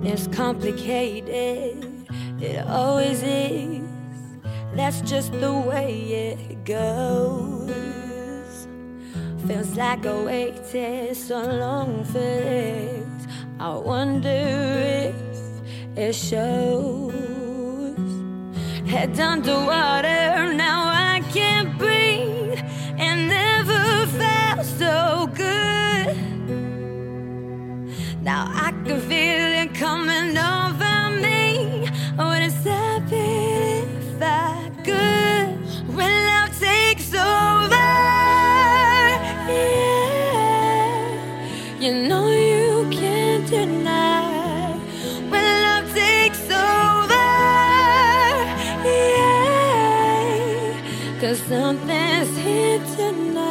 It's complicated, it always is. That's just the way it goes. Feels like I waited so long for this. I wonder if it shows. Head underwater, now I can't breathe. And never felt so good. Now I can feel it coming over me. Would it stop it if I could? When love takes over, yeah, you know you can't deny. When love takes over, yeah, 'cause something's here tonight.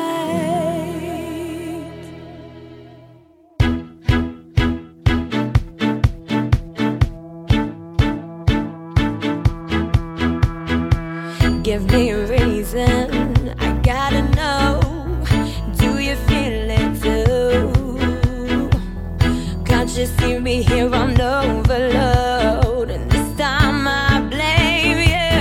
Give me a reason, I gotta know. Do you feel it too? Can't you see me here on overload? And this time I blame you.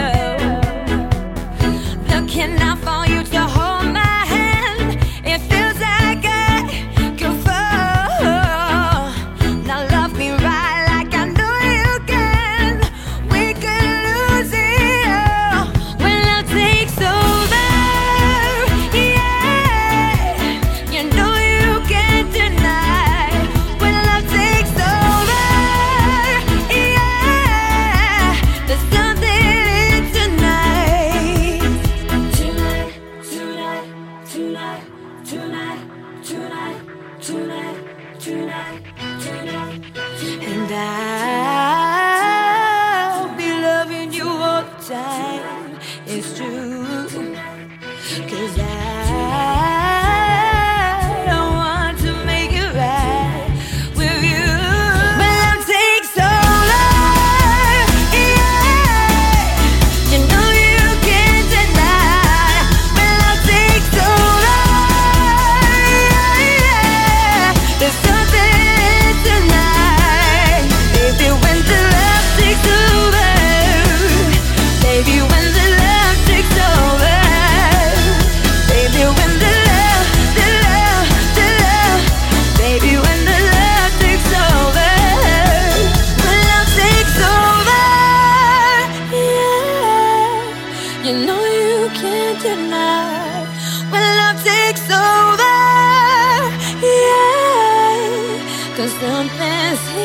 Looking out for you to hold my hand. It feels like I could fall. Now love me right like I know you can. We could lose it all when love takes over. Yeah, you know you can't deny. When love takes over, yeah, there's something in tonight. Tonight, tonight, tonight, tonight, tonight, tonight, tonight, tonight. And I'll be loving you all the time. It's true, 'cause I want to make it right with you. When love takes over, yeah, you know you can't deny. When love takes over, yeah, there's something tonight. Baby, when the love takes over, baby, when the love takes over, baby, when the love, baby, when the love takes over, when love takes over, yeah, you know you can't deny. When love takes over, yeah, 'cause something's here.